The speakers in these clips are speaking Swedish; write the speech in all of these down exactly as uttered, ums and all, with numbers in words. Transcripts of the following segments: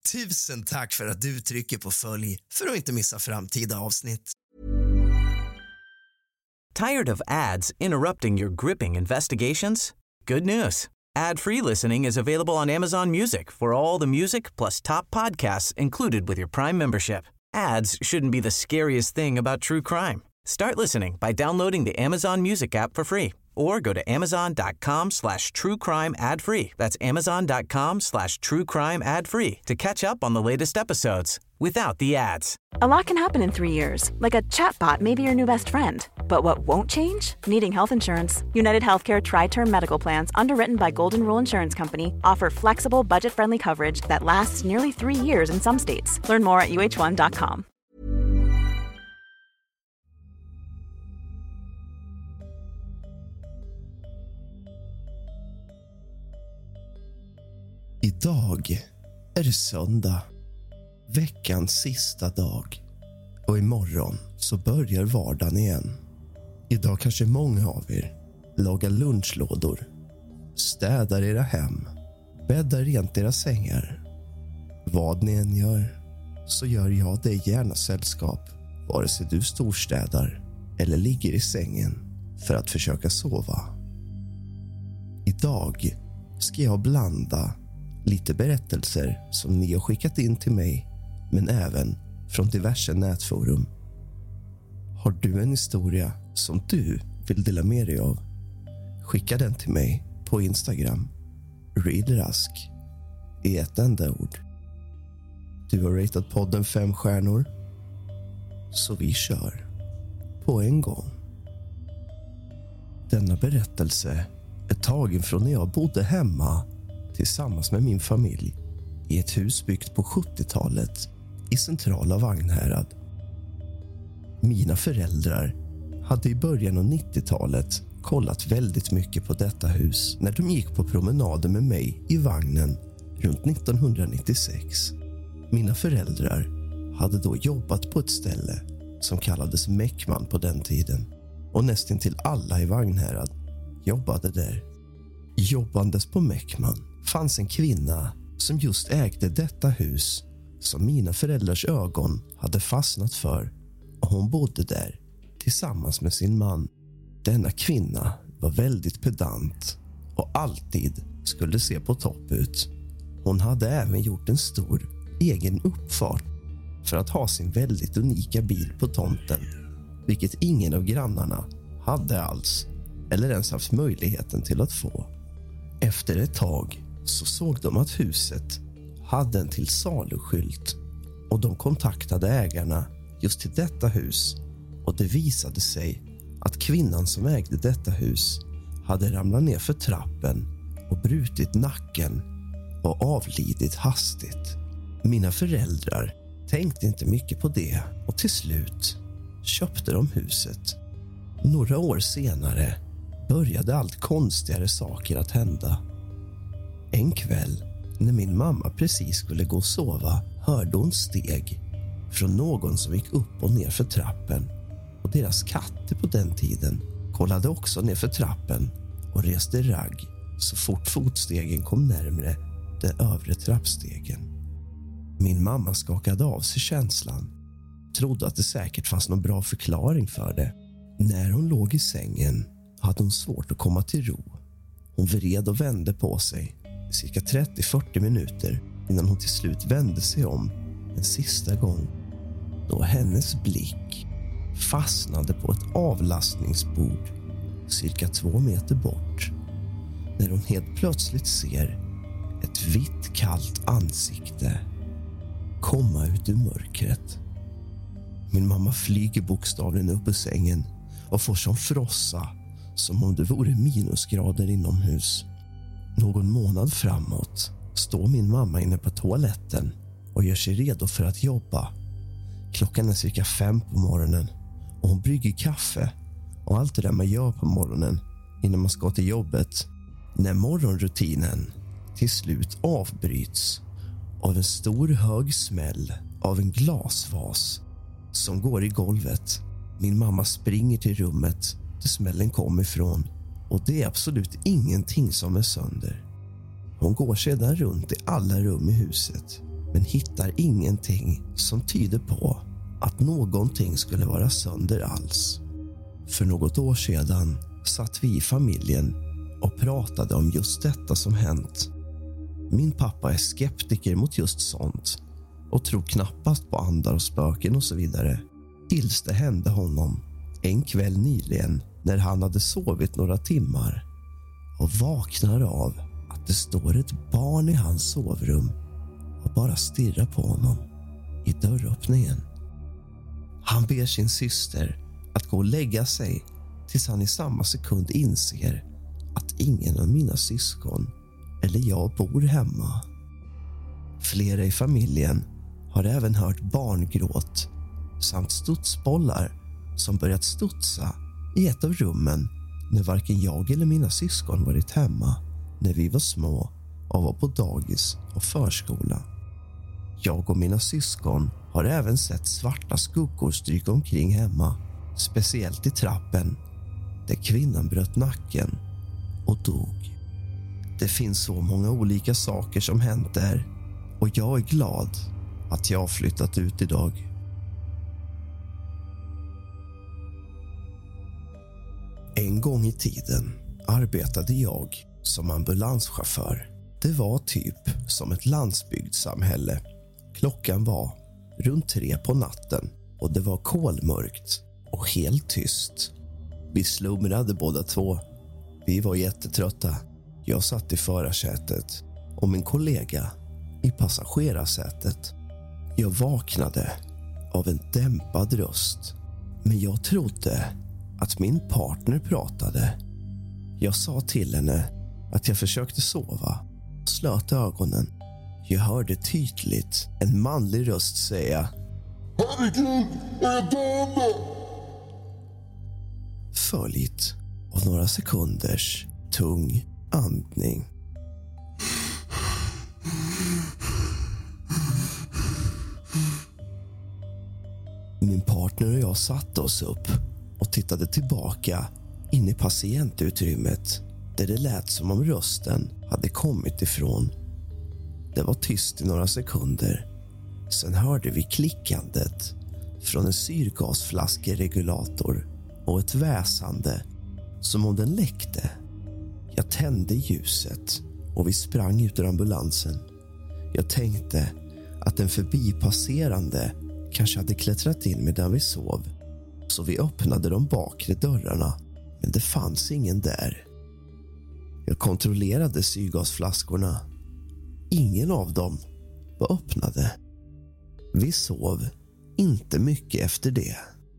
Tusen tack för att du trycker på följ för att inte missa framtida avsnitt. Tired of ads interrupting your gripping investigations? Good news. Ad-free listening is available on Amazon Music for all the music plus top podcasts included with your Prime membership. Ads shouldn't be the scariest thing about true crime. Start listening by downloading the Amazon Music app for free or go to amazon.com slash true crime ad free. That's amazon.com slash true crime ad free to catch up on the latest episodes without the ads. A lot can happen in three years, like a chatbot may be your new best friend. But what won't change? Needing health insurance. United Healthcare Tri-Term Medical Plans, underwritten by Golden Rule Insurance Company, offer flexible, budget-friendly coverage that lasts nearly three years in some states. Learn more at u h one dot com. Idag är det söndag, veckans sista dag. Och imorgon så börjar vardagen igen. Idag kanske många av er lagar lunchlådor, städar era hem, bäddar rent era sängar. Vad ni än gör så gör jag dig gärna sällskap, vare sig du storstädar eller ligger i sängen för att försöka sova. Idag ska jag blanda lite berättelser som ni har skickat in till mig, men även från diverse nätforum. Har du en historia som du vill dela med dig av? Skicka den till mig på Instagram. Readrask i ett enda ord. Du har ratat podden fem stjärnor. Så vi kör på en gång. Denna berättelse är tagen från när jag bodde hemma tillsammans med min familj i ett hus byggt på sjuttiotalet i centrala Vagnhärad. Mina föräldrar hade i början av nittiotalet kollat väldigt mycket på detta hus när de gick på promenader med mig i vagnen runt nittonhundranittiosex. Mina föräldrar hade då jobbat på ett ställe som kallades Mäckman på den tiden, och nästan till alla i Vagnhärad jobbade där. Jobbandes på Mäckman fanns en kvinna som just ägde detta hus som mina föräldrars ögon hade fastnat för, och hon bodde där tillsammans med sin man. Denna kvinna var väldigt pedant och alltid skulle se på topp ut. Hon hade även gjort en stor egen uppfart för att ha sin väldigt unika bil på tomten, vilket ingen av grannarna hade alls eller ens haft möjligheten till att få. Efter ett tag så såg de att huset hade en till saluskylt, och de kontaktade ägarna just till detta hus, och det visade sig att kvinnan som ägde detta hus hade ramlat ner för trappen och brutit nacken och avlidit hastigt. Mina föräldrar tänkte inte mycket på det, och till slut köpte de huset. Några år senare började allt konstigare saker att hända. En kväll när min mamma precis skulle gå och sova hörde hon steg från någon som gick upp och ner för trappen, och deras katter på den tiden kollade också ner för trappen och reste ragg så fort fotstegen kom närmare den övre trappstegen. Min mamma skakade av sig känslan, trodde att det säkert fanns någon bra förklaring för det. När hon låg i sängen hade hon svårt att komma till ro. Hon vred och vände på sig i cirka trettio till fyrtio minuter innan hon till slut vände sig om en sista gång, då hennes blick fastnade på ett avlastningsbord cirka två meter bort, när hon helt plötsligt ser ett vitt kallt ansikte komma ut ur mörkret. Min mamma flyger bokstavligen upp ur sängen och får som frossa, som om det vore minusgrader inomhus. Någon månad framåt står min mamma inne på toaletten och gör sig redo för att jobba. Klockan är cirka fem på morgonen och hon brygger kaffe och allt det där man gör på morgonen innan man ska till jobbet. När morgonrutinen till slut avbryts av en stor hög smäll av en glasvas som går i golvet. Min mamma springer till rummet där smällen kom ifrån, och det är absolut ingenting som är sönder. Hon går sedan runt i alla rum i huset men hittar ingenting som tyder på att någonting skulle vara sönder alls. För något år sedan satt vi i familjen och pratade om just detta som hänt. Min pappa är skeptiker mot just sånt och tror knappast på andar och spöken och så vidare. Tills det hände honom en kväll nyligen när han hade sovit några timmar och vaknar av att det står ett barn i hans sovrum och bara stirrar på honom i dörröppningen. Han ber sin syster att gå och lägga sig tills han i samma sekund inser att ingen av mina syskon eller jag bor hemma. Flera i familjen har även hört barngråt samt studsbollar som börjat studsa i ett av rummen när varken jag eller mina syskon varit hemma när vi var små och var på dagis och förskola. Jag och mina syskon har även sett svarta skuggor stryka omkring hemma, speciellt i trappen där kvinnan bröt nacken och dog. Det finns så många olika saker som hänt där och jag är glad att jag har flyttat ut idag. En gång i tiden arbetade jag som ambulanschaufför. Det var typ som ett landsbygdssamhälle. Klockan var runt tre på natten och det var kolmörkt och helt tyst. Vi slumrade båda två. Vi var jättetrötta. Jag satt i förarsätet och min kollega i passagerarsätet. Jag vaknade av en dämpad röst, men jag trodde att min partner pratade. Jag sa till henne att jag försökte sova och slöt ögonen. Jag hörde tydligt en manlig röst säga: "Herregud, är jag döende?" Följt av några sekunders tung andning. Min partner och jag satte oss upp och tittade tillbaka in i patientutrymmet där det lät som om rösten hade kommit ifrån. Det var tyst i några sekunder. Sen hörde vi klickandet från en syrgasflaskeregulator och ett väsande som om den läckte. Jag tände ljuset och vi sprang ut ur ambulansen. Jag tänkte att en förbipasserande kanske hade klättrat in medan vi sov. Så vi öppnade de bakre dörrarna, men det fanns ingen där. Jag kontrollerade syrgasflaskorna. Ingen av dem var öppnade. Vi sov inte mycket efter det.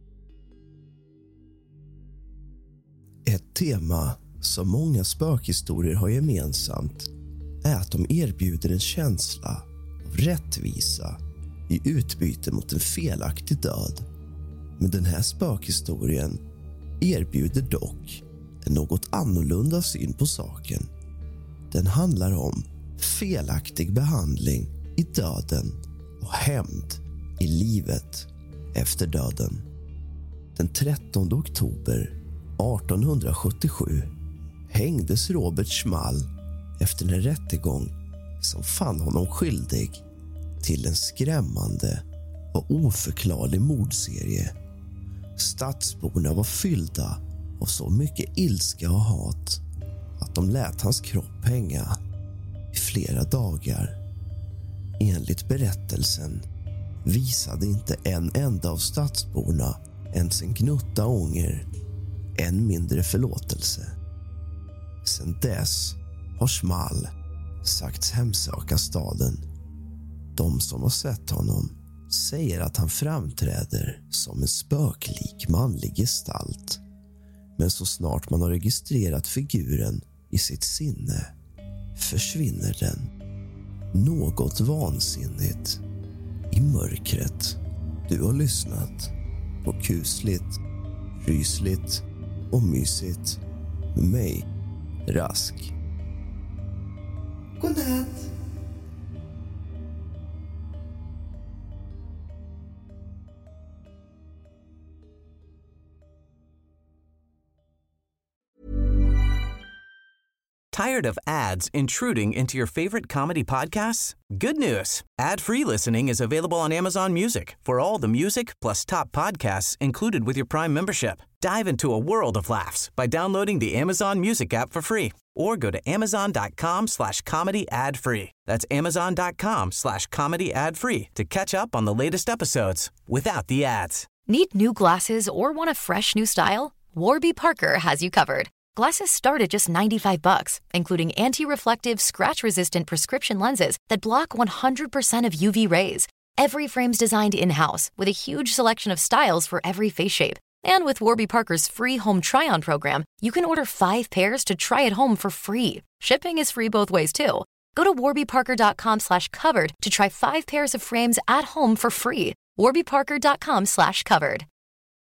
Ett tema som många spökhistorier har gemensamt är att de erbjuder en känsla av rättvisa i utbyte mot en felaktig död. Men den här spökhistorien erbjuder dock en något annorlunda syn på saken. Den handlar om felaktig behandling i döden och hämnd i livet efter döden. Den trettonde oktober artonhundrasjuttiosju hängdes Robert Schmall efter en rättegång som fann honom skyldig till en skrämmande och oförklarlig mordserie. Stadsborna var fyllda av så mycket ilska och hat att de lät hans kropp hänga i flera dagar. Enligt berättelsen visade inte en enda av stadsborna ens en gnutta ånger, än mindre förlåtelse. Sedan dess har Schmall sagts hemsöka staden. De som har sett honom säger att han framträder som en spöklik manlig gestalt. Men så snart man har registrerat figuren i sitt sinne försvinner den. Något vansinnigt i mörkret. Du har lyssnat på kusligt, rysligt och mysigt med mig, Rask. Godnatt. Tired of ads intruding into your favorite comedy podcasts? Good news. Ad-free listening is available on Amazon Music for all the music plus top podcasts included with your Prime membership. Dive into a world of laughs by downloading the Amazon Music app for free or go to amazon.com slash comedy ad free. That's amazon.com slash comedy ad free to catch up on the latest episodes without the ads. Need new glasses or want a fresh new style? Warby Parker has you covered. Glasses start at just ninety-five bucks, including anti-reflective, scratch-resistant prescription lenses that block one hundred percent of U V rays. Every frame's designed in-house with a huge selection of styles for every face shape. And with Warby Parker's free home try-on program, you can order five pairs to try at home for free. Shipping is free both ways, too. Go to warbyparker.com slash covered to try five pairs of frames at home for free. warbyparker.com slash covered.